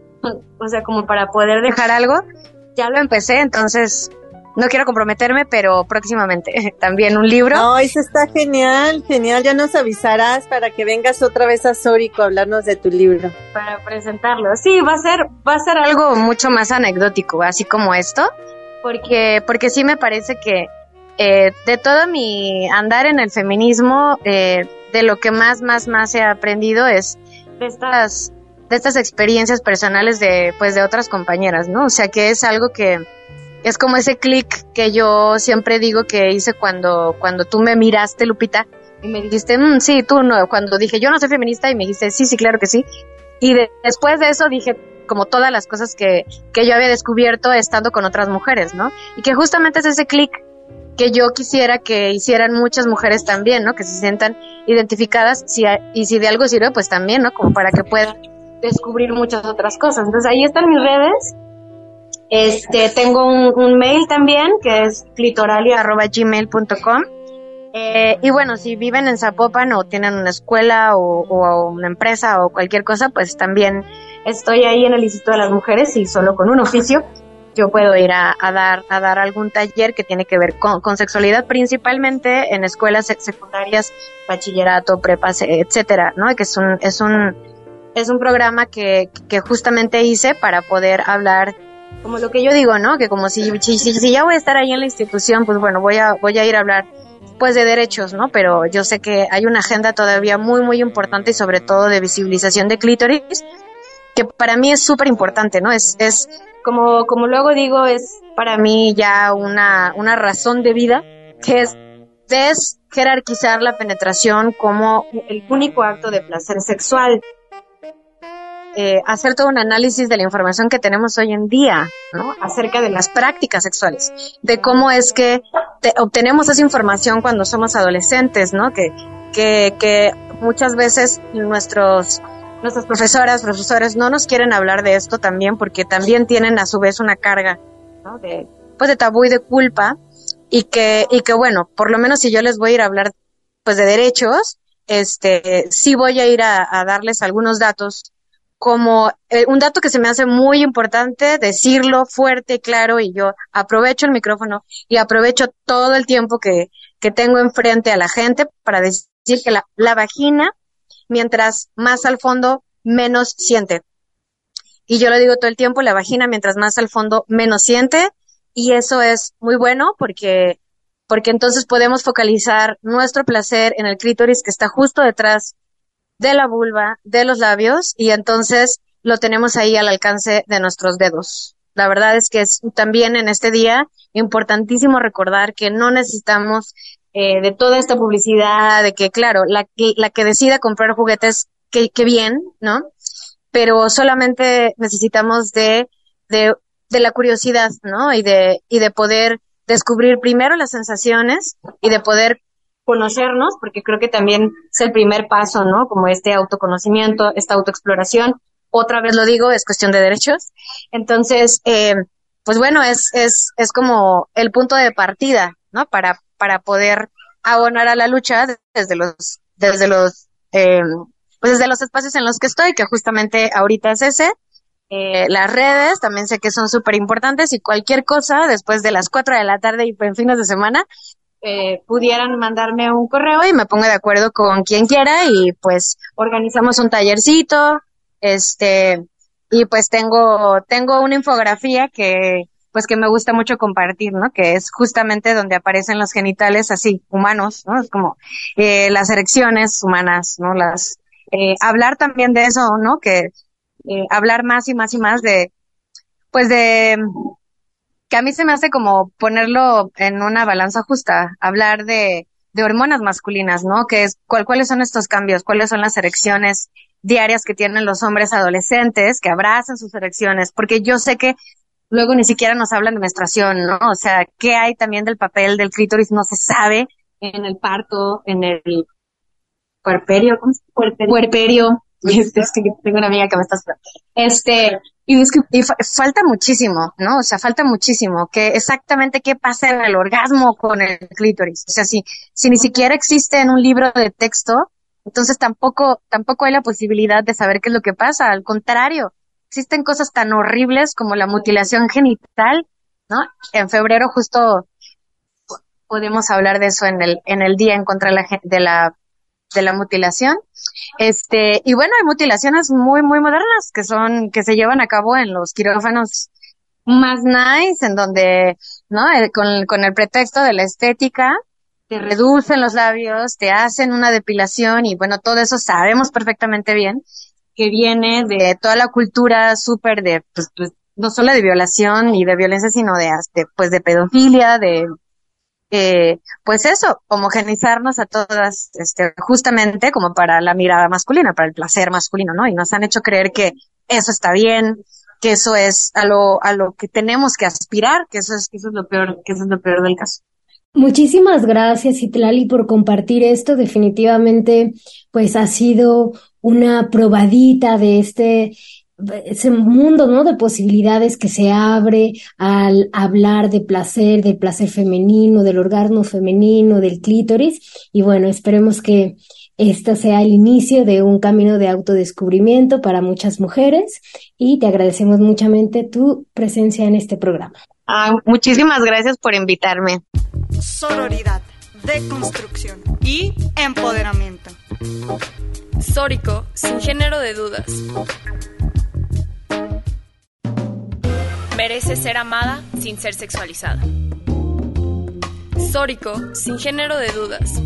[SPEAKER 9] o sea, como para poder dejar algo. Ya lo empecé, entonces no quiero comprometerme, pero próximamente también un libro.
[SPEAKER 3] No, eso está genial, genial. Ya nos avisarás para que vengas otra vez a Sórico a hablarnos de tu libro.
[SPEAKER 9] Para presentarlo. Sí, va a ser, va a ser algo mucho más anecdótico, así como esto, porque, porque sí me parece que eh, de todo mi andar en el feminismo, eh, de lo que más, más, más he aprendido es de estas, de estas experiencias personales de, pues, de otras compañeras, ¿no? O sea, que es algo que es como ese clic que yo siempre digo que hice cuando, cuando tú me miraste, Lupita, y me dijiste, mmm, sí, tú no, cuando dije, yo no soy feminista, y me dijiste, sí, sí, claro que sí. Y de, después de eso dije, como todas las cosas que, que yo había descubierto estando con otras mujeres, ¿no? Y que justamente es ese clic que yo quisiera que hicieran muchas mujeres también, ¿no? Que se sientan identificadas, si, y si de algo sirve, pues también, ¿no? Como para que puedan descubrir muchas otras cosas. Entonces ahí están mis redes. Este, tengo un, un mail también, que es clitoralia arroba gmail punto com. Eh, y bueno, si viven en Zapopan o tienen una escuela o, o una empresa o cualquier cosa, pues también estoy ahí en el Instituto de las Mujeres y solo con un oficio yo puedo ir a, a dar a dar algún taller que tiene que ver con, con sexualidad, principalmente en escuelas secundarias, bachillerato, prepas, etcétera, ¿no? Que es un es un es un programa que que justamente hice para poder hablar como lo que yo digo, ¿no? Que como si si, si, si ya voy a estar ahí en la institución, pues bueno, voy a voy a ir a hablar pues de derechos, ¿no? Pero yo sé que hay una agenda todavía muy muy importante y sobre todo de visibilización de clítoris, que para mí es súper importante, ¿no? Es es como como luego digo, es para mí ya una una razón de vida, que es desjerarquizar la penetración como el único acto de placer sexual. Eh, hacer todo un análisis de la información que tenemos hoy en día, ¿no? Acerca de las prácticas sexuales, de cómo es que te, obtenemos esa información cuando somos adolescentes, ¿no? Que, que, que muchas veces nuestros, nuestras profesoras, profesores no nos quieren hablar de esto también, porque también tienen a su vez una carga, ¿no? De, pues de tabú y de culpa, y que, y que bueno, por lo menos si yo les voy a ir a hablar, pues de derechos, este, sí voy a ir a, a darles algunos datos, como eh, un dato que se me hace muy importante decirlo fuerte y claro, y yo aprovecho el micrófono y aprovecho todo el tiempo que, que tengo enfrente a la gente para decir que la, la vagina, mientras más al fondo, menos siente. Y yo lo digo todo el tiempo, la vagina mientras más al fondo, menos siente, y eso es muy bueno porque, porque entonces podemos focalizar nuestro placer en el clítoris que está justo detrás de la vulva, de los labios, y entonces lo tenemos ahí al alcance de nuestros dedos. La verdad es que es también en este día importantísimo recordar que no necesitamos eh, de toda esta publicidad, de que claro, la que, la que decida comprar juguetes, que, que bien, ¿no? Pero solamente necesitamos de, de, de la curiosidad, ¿no? Y de, y de poder descubrir primero las sensaciones y de poder conocernos, porque creo que también es el primer paso, ¿no? Como este autoconocimiento, esta autoexploración, otra vez lo digo, es cuestión de derechos. Entonces, eh, pues bueno, es, es, es como el punto de partida, ¿no? Para, para poder abonar a la lucha desde los, desde los, eh, pues desde los espacios en los que estoy, que justamente ahorita es ese. Eh, las redes también sé que son súper importantes, y cualquier cosa después de las cuatro de la tarde y en fines de semana, eh, pudieran mandarme un correo y me pongo de acuerdo con quien quiera, y pues organizamos un tallercito, este, y pues tengo, tengo una infografía que, pues que me gusta mucho compartir, ¿no? Que es justamente donde aparecen los genitales así, humanos, ¿no? Es como, eh, las erecciones humanas, ¿no? Las, eh, hablar también de eso, ¿no? Que, eh, hablar más y más y más de, pues de, que a mí se me hace como ponerlo en una balanza justa, hablar de, de hormonas masculinas, ¿no? Que es, cuál, cuáles son estos cambios, cuáles son las erecciones diarias que tienen los hombres adolescentes, que abrazan sus erecciones, porque yo sé que luego ni siquiera nos hablan de menstruación, ¿no? O sea, ¿qué hay también del papel del clítoris? No se sabe en el parto, en el puerperio, ¿cómo se llama? Puerperio. Puerperio. Este, es que tengo una amiga que me está esperando. Este, y es que y fa- falta muchísimo, ¿no? O sea, falta muchísimo. Que exactamente qué pasa en el orgasmo con el clítoris. O sea, si, si ni siquiera existe en un libro de texto, entonces tampoco, tampoco hay la posibilidad de saber qué es lo que pasa. Al contrario, existen cosas tan horribles como la mutilación genital, ¿no? En febrero justo podemos hablar de eso en el, en el día en contra de la, gen- de la, de la mutilación. Este, y bueno, hay mutilaciones muy, muy modernas que son, que se llevan a cabo en los quirófanos más nice, en donde, ¿no? Eh, con, con el pretexto de la estética, te reducen los labios, te hacen una depilación, y bueno, todo eso sabemos perfectamente bien que viene de toda la cultura súper de, pues, pues, no solo de violación y de violencia, sino de, de pues, de pedofilia, de, eh, pues eso, homogenizarnos a todas, este, justamente como para la mirada masculina, para el placer masculino, ¿no? Y nos han hecho creer que eso está bien, que eso es a lo, a lo que tenemos que aspirar, que eso es, que eso es lo peor, que eso es lo peor del caso.
[SPEAKER 4] Muchísimas gracias, Citlali, por compartir esto. Definitivamente, pues ha sido una probadita de este ese mundo, ¿no? De posibilidades que se abre al hablar de placer, del placer femenino, del orgasmo femenino, del clítoris. Y bueno, esperemos que este sea el inicio de un camino de autodescubrimiento para muchas mujeres, y te agradecemos muchamente tu presencia en este programa.
[SPEAKER 9] Ah, muchísimas gracias por invitarme.
[SPEAKER 8] Sororidad, deconstrucción y empoderamiento.
[SPEAKER 7] Sórico, sin género de dudas. Merece ser amada sin ser sexualizada. Sórico, sin género de dudas.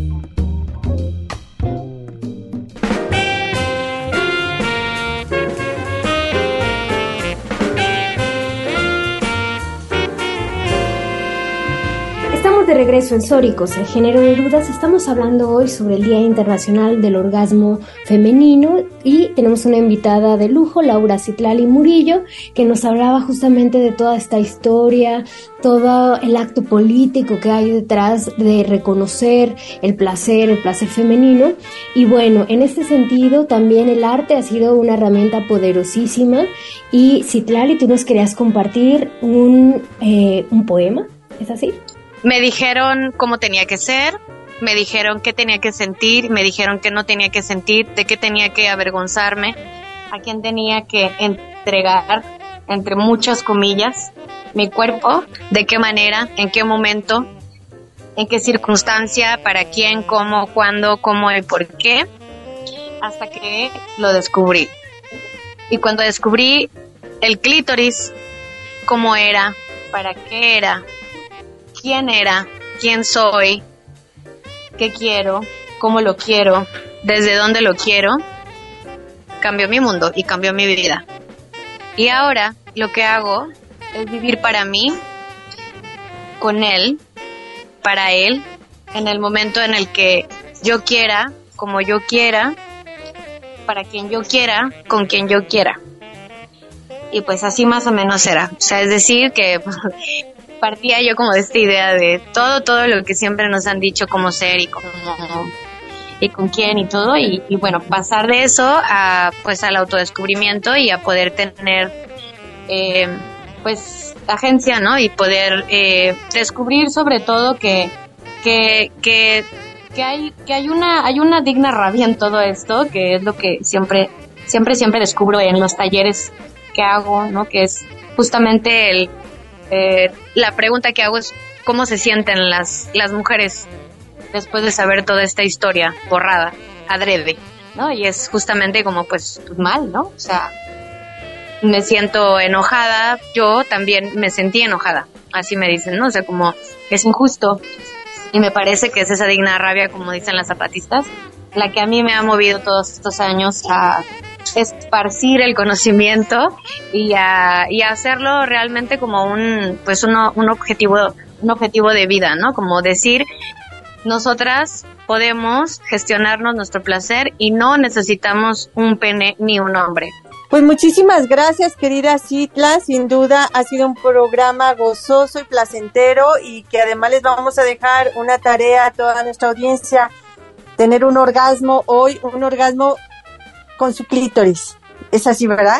[SPEAKER 4] Estamos de regreso en Sóricos, el género de dudas. Estamos hablando hoy sobre el Día Internacional del Orgasmo Femenino, y tenemos una invitada de lujo, Laura Citlali Murillo, que nos hablaba justamente de toda esta historia, todo el acto político que hay detrás de reconocer el placer, el placer femenino. Y bueno, en este sentido también el arte ha sido una herramienta poderosísima. Y Citlali, tú nos querías compartir un, eh, un poema, ¿es así?
[SPEAKER 9] Me dijeron cómo tenía que ser, me dijeron qué tenía que sentir, me dijeron qué no tenía que sentir, de qué tenía que avergonzarme, a quién tenía que entregar, entre muchas comillas, mi cuerpo, de qué manera, en qué momento, en qué circunstancia, para quién, cómo, cuándo, cómo y por qué, hasta que lo descubrí. Y cuando descubrí el clítoris, cómo era, para qué era, quién era, quién soy, qué quiero, cómo lo quiero, desde dónde lo quiero, cambió mi mundo y cambió mi vida. Y ahora lo que hago es vivir para mí, con él, para él, en el momento en el que yo quiera, como yo quiera, para quien yo quiera, con quien yo quiera. Y pues así más o menos era. O sea, es decir que partía yo como de esta idea de todo, todo lo que siempre nos han dicho cómo ser y cómo,
[SPEAKER 6] y con quién y todo, y, y bueno, pasar de eso a pues al autodescubrimiento y a poder tener eh, pues agencia, ¿no? Y poder eh, descubrir sobre todo que que que que hay que hay una hay una digna rabia en todo esto, que es lo que siempre siempre siempre descubro en los talleres que hago, ¿no? Que es justamente el eh, la pregunta que hago es cómo se sienten las las mujeres después de saber toda esta historia borrada, adrede, ¿no? Y es justamente como, pues, mal, ¿no? O sea, me siento enojada, yo también me sentí enojada, así me dicen, ¿no? O sea, como, es injusto, y me parece que es esa digna rabia, como dicen las zapatistas, la que a mí me ha movido todos estos años a esparcir el conocimiento y a, y a hacerlo realmente como un, pues, uno, un objetivo, un objetivo de vida, ¿no? Como decir, nosotras podemos gestionarnos nuestro placer y no necesitamos un pene ni un hombre.
[SPEAKER 3] Pues muchísimas gracias, querida Citla. Sin duda ha sido un programa gozoso y placentero, y que además les vamos a dejar una tarea a toda nuestra audiencia: tener un orgasmo hoy, un orgasmo con su clítoris. ¿Es así, verdad?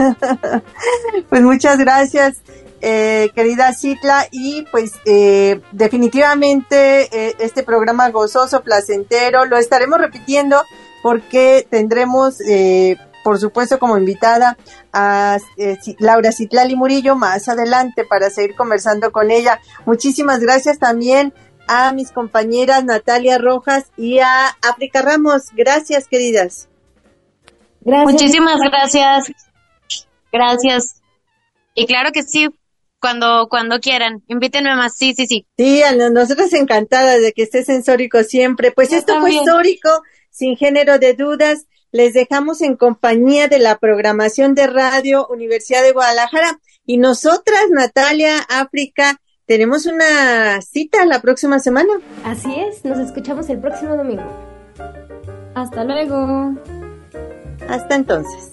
[SPEAKER 3] Pues muchas gracias, Eh, querida Citla, y pues eh, definitivamente eh, este programa gozoso, placentero, lo estaremos repitiendo porque tendremos, eh, por supuesto, como invitada a eh, Laura Citlali Murillo más adelante para seguir conversando con ella. Muchísimas gracias también a mis compañeras Natalia Rojas y a África Ramos. Gracias, queridas.
[SPEAKER 6] Gracias. Muchísimas gracias. Gracias. Y claro que sí. Cuando cuando quieran, invítenme más, sí, sí, sí.
[SPEAKER 3] Sí, a nosotros encantadas de que estés en Sórico siempre. Pues Yo esto también. Fue Sórico, sin género de dudas. Les dejamos en compañía de la programación de Radio Universidad de Guadalajara. Y nosotras, Natalia, África, tenemos una cita la próxima semana.
[SPEAKER 4] Así es, nos escuchamos el próximo domingo.
[SPEAKER 5] Hasta luego.
[SPEAKER 3] Hasta entonces.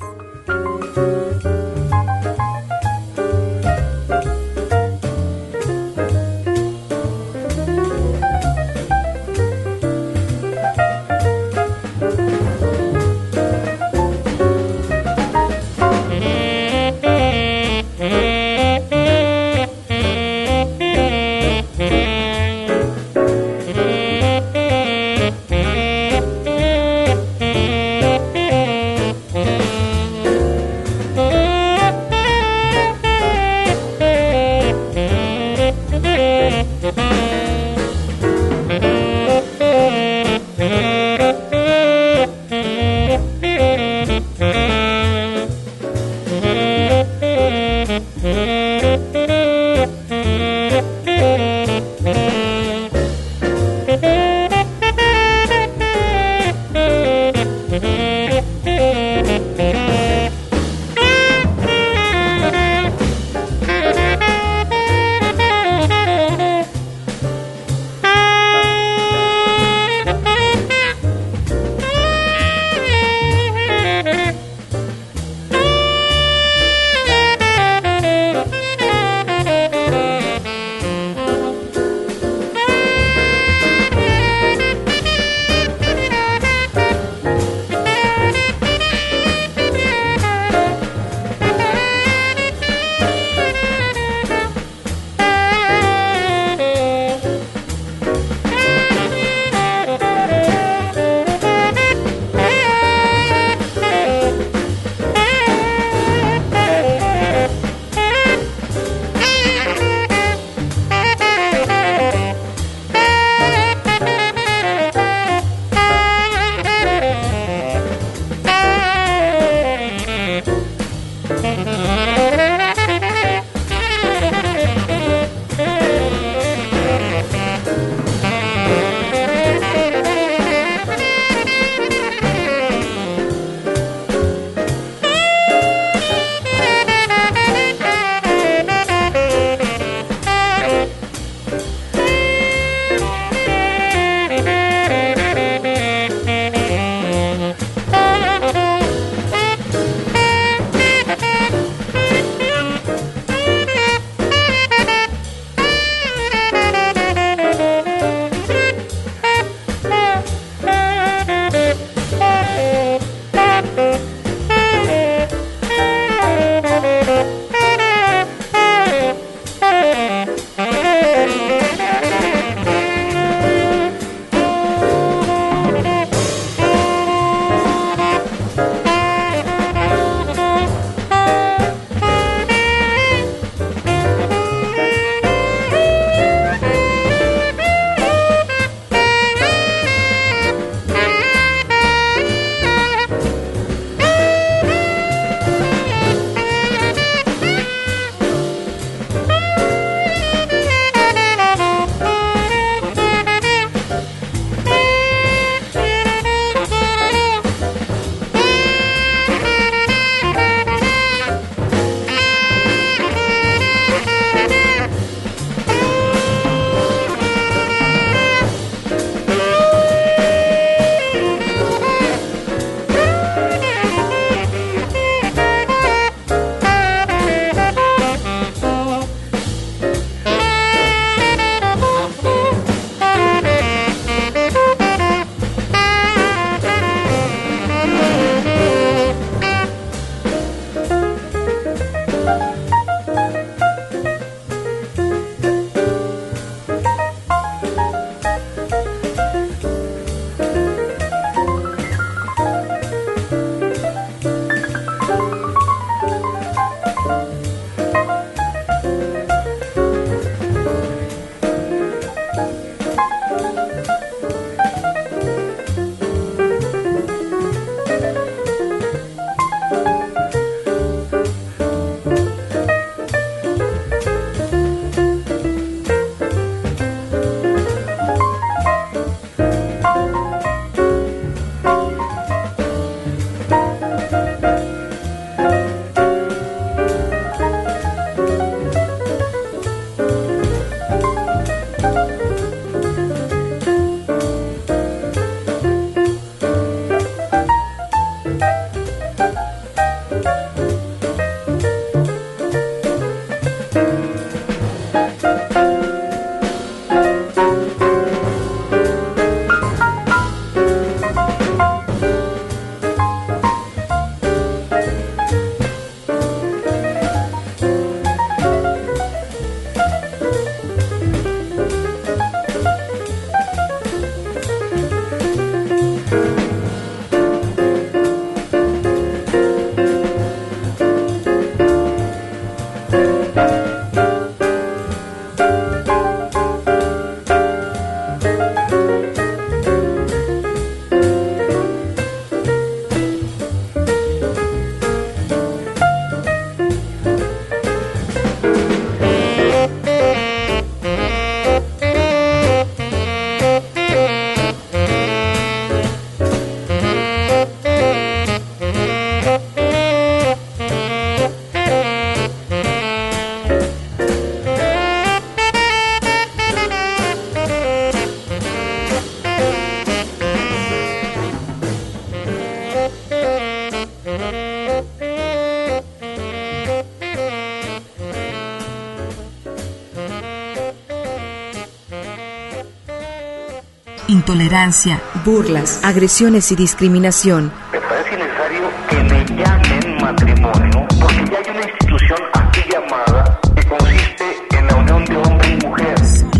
[SPEAKER 1] Intolerancia, burlas, agresiones y discriminación.
[SPEAKER 2] Me parece necesario que me llamen matrimonio, porque ya hay una institución aquí llamada que consiste en la unión de hombre y mujer.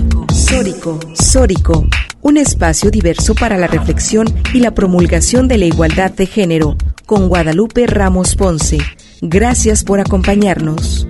[SPEAKER 1] Sórico, Sórico, un espacio diverso para la reflexión y la promulgación de la igualdad de género, con Guadalupe Ramos Ponce. Gracias por acompañarnos.